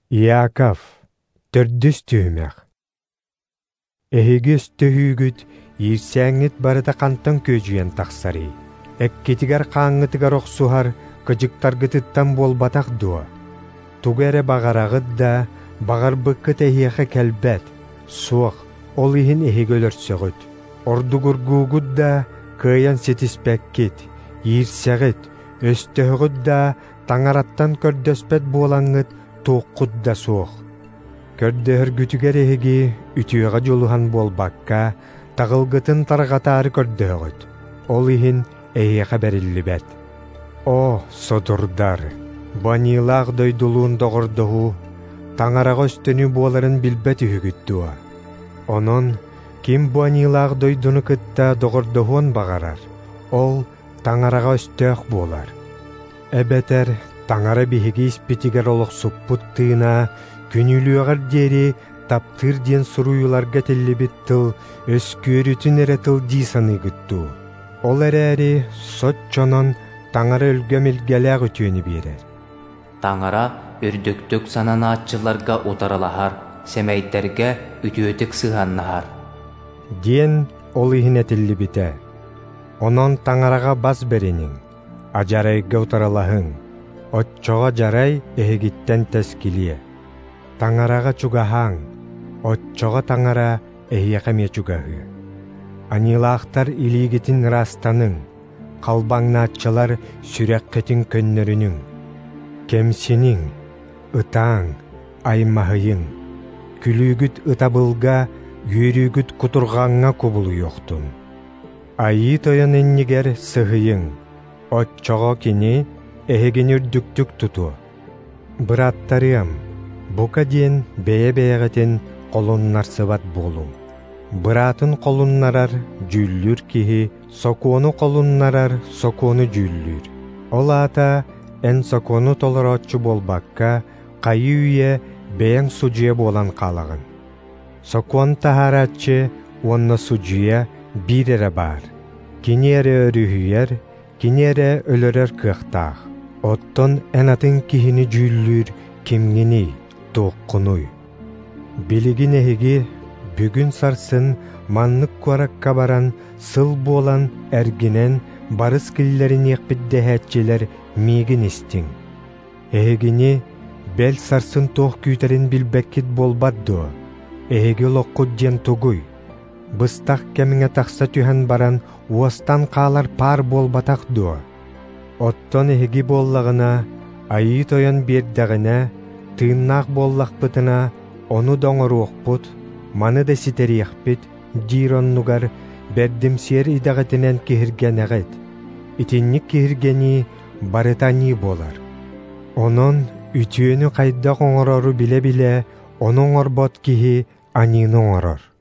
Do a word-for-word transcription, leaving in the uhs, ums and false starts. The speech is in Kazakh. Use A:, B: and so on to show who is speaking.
A: Иаков, төрдүс түймәк. Эхигес төхүгүт, ирсәңит барыта кантан көжүйен тақсары. Эккетигер қаңғытыгар оқсуғар, кыжыктаргытыттан болбатақ дуа. Тугәрі бағарағыд да, бағар бұққыт эхиеқі кәлбәт, суық, ол ихин эхиг өлөрсөғыт. Ордугургугуд да, кыян сетиспәккет, ирсәғыт, өстөғыд да, таңараттан көрдөспәт болаңыт, тоққуд да суық. Көрдөхөр күтігер эхиги, үтüöҕэ жолухан болбакка, тағылгытын тарғатары көрдөхөт. Ол ихин эхиэхэ бэриллибэт. О, содурдар, банилаах дойдулуун доҕордоһу, таңараға өстөнү буоларын билбэт үһүгүттүа. Онон, ким банилаах дойдуну кытта доҕордоһуон бағарар, ол таңараға өстөөх буолар. Эбэтэр, таңара биһиги испитигер олох суппут тыына, күнүлүөгар диэри таптыр диэн суруйуларга теллибит тыл, өскүөрүтүн эре тыл дии саныгыттуу. Ол эрээри сот чонон таңара өлгөмилгелээх үтүөнү биэрэр.
B: Таңара өрдөктөк сананаатчыларга утаралахар, семейтерге үтүөтүк сыһаннахар.
A: Диэн ол ихин этиллибите. Онон таңарага бас беренин, ажарайга утаралаһың, отчоға жарай эхигиттен тескилие. Таңарага чугаһаң, отчоға таңара эхиэхэме чугаһы. Анилаахтар илигитин растаның, қалбаңнаатчылар сүрэккетин көннөрүнүң. Кемсинин, ытаң, аймаһыйың, күлүүгүт ытабылга, үйрүүгүт кутурғаңга кубулу йохтун. Айы тойон эннигер сыһыйың, отчоға кини эхигин үрдүктүк туту. Быраттарыам, бука диэн бэйэ-бэйэҕэтин қолуннар сыбат болуң. Быратын қолуннарар жүллүр киһи, сокуону қолуннарар сокуону жүллүр. Ол ата эн сокуону толоротчу болбакка, кайы үйе бэйэң сужуя болан калагын. Сокуон тахаратчы уонна сужуя бир эре бар. Кини эре өрүһүйер, кини эре өлөрөр кыахтаах. Оттон эн атын киһини жүллүр кимгини, тоққунуй. Билигин эхиги бүгүн сарсын маннык куаракка баран сыл болан эргинен барыс киллерин екпиддехэтчилер мигин истиң. Эхигини бел сарсын тоқ күйтерин билбеккит болбадду. Эхиги лоққуд ден тугуй. Быстақ кемиңе тақса түһэн баран уостан қалар пар болбатақ дуа. Оттон эхиги боллағына, айы тойон бердәғіне, тыыннаақ боллақпытына, оны доңоруақпыт, маны да ситериақпыт, дийроннугар бердимсер идағытынан кихиргенеғет. Итинник кихиргени барытани болар. Онон үтүөнү қайдақ оңорору биле-биле, оның орбот кихи анины оңорор.